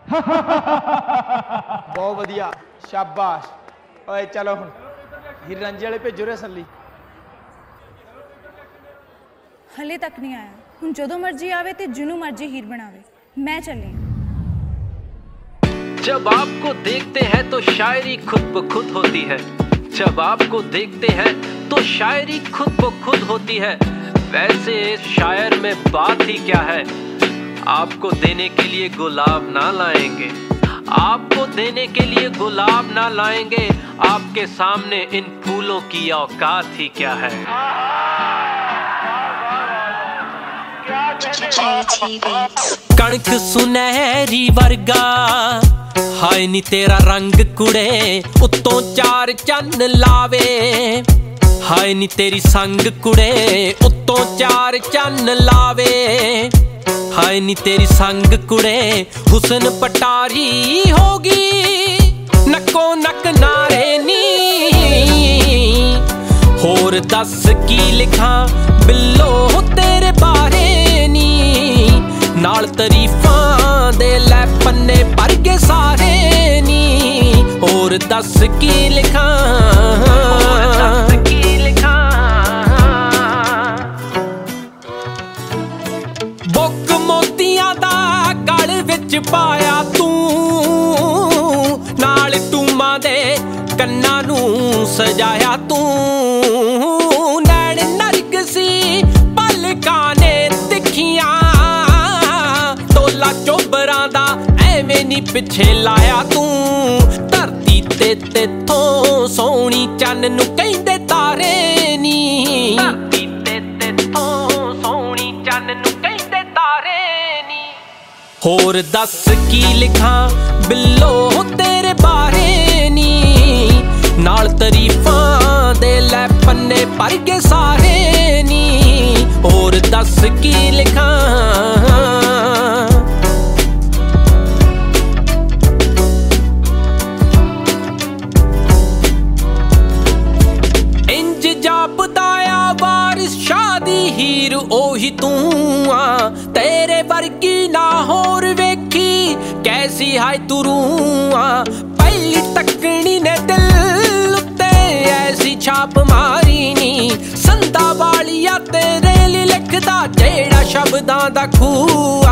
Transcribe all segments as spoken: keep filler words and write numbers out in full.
बहुत वधिया शाबाश। ओए चलो हुण हीर रांझे वाले भेजो रे असली। हले तक नहीं आया, हुण जदों मर्जी आवे ते जिन्नू मर्जी हीर बनावे। मैं चली। जब आपको देखते हैं तो शायरी खुद ब खुद होती है, जब आपको देखते हैं तो शायरी खुद ब खुद होती है। वैसे शायर में बात ही क्या है, आपको देने के लिए गुलाब ना लाएंगे, आपको देने के लिए गुलाब ना लाएंगे, आपके सामने इन फूलों की औकात ही क्या है। कणक सुनहरी वर्गा हाय नी तेरा रंग कुड़े, उत्तों चार चन्न लावे। हाय नी तेरी संग कुड़े, उत्तों चार चन्न लावे। हाय नी तेरी संग कुड़े, हुसन पटारी होगी, नक्को नक नारे नी। होर दस की लिखा बिल्लो तेरे बारे नी, नाल तरीफां दे लै पन्ने भर के सारे नी। होर दस की लिखा, दस की लिखा। बुक मोतियां दा गल विच पाया तू, नाल टूमां दे कन्नां नूं सजाया तू। नैन नरगसी पलकां ने तिखियां, चोबरां दा एवें नी पिछे लाया तू। धरती ते तेथों सोहनी चन्न नूं कहिंदे तारे नी, धरती ते तेथों सोहनी चन्न नूं कहिंदे तारे नी। होर दस की लिखा बिल्लो तेरे बारे नी, नाल तरीफां दे लै पन्ने भर के सारे नी। होर दस की लिखा, हीर ओही तू आ, तेरे वर्गी ना होर वेखी, कैसी हाय तू रूआ। पहली तकनी ने दिल उत्ते ऐसी छाप मारी नी, संदा वालिया तेरे लिए लिखदा जेड़ा शब्दां दा खूआ।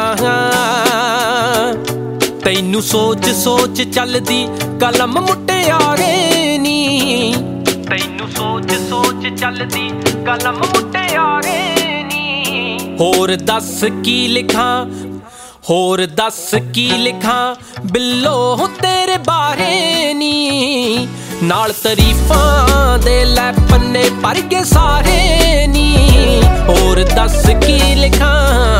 तैनू सोच सोच चलदी कलम मुटियारे नी, तैनू सोच सोच चलदी कलम मुटियारे नी। होर दस की लिखा, होर दस की लिखा बिल्लो तेरे बारे नी, नाल तरीफां दे लै पन्ने भर के सारे नी। होर दस की लिखा,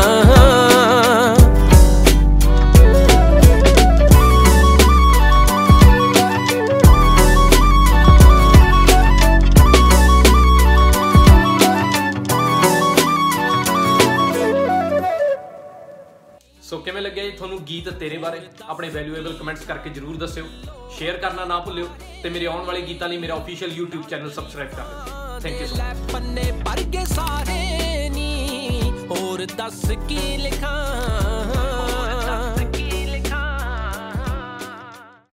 सो किवें लग्गिया जी तुहानूं गीत तेरे बारे? अपने वैल्यूएबल कमेंट्स करके जरूर दस्सिओ, शेयर करना ना भुल्लिओ ते मेरे आउण वाले गीतां लई मेरा ऑफिशियल यूट्यूब चैनल सबसक्राइब कर दिओ। Thank you so much. पन्ने भर के सारे नी, होर दस की लिखां।